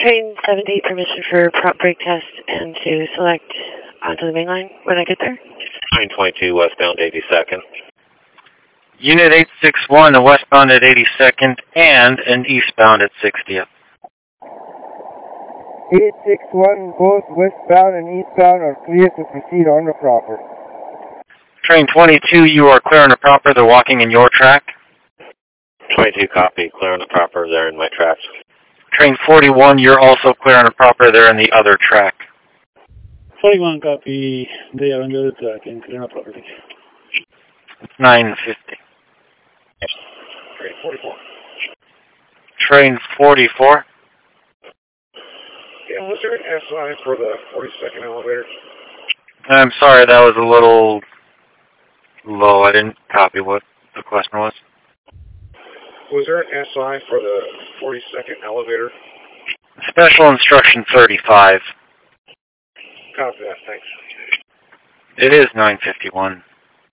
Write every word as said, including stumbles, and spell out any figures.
Train seventy, permission for prop brake test and to select onto the main line when I get there. nine twenty-two, westbound eighty-second. Unit eight six one, a westbound at eighty-second and an eastbound at sixtieth. eight six one, both westbound and eastbound are clear to proceed on the proper. Train twenty-two, you are clear on the proper, they're walking in your track. twenty-two, copy, clear on the proper, they're in my tracks. Train forty-one, you're also clear on the proper, they're in the other track. forty-one, copy, they are on the other track and clear on the property. It's nine fifty. Train forty-four. Train forty-four. Yeah, was there an S I for the forty-second elevator? I'm sorry, that was a little low. I didn't copy what the question was. Was there an S I for the forty-second elevator? Special instruction thirty-five. Copy that, thanks. It is nine fifty-one.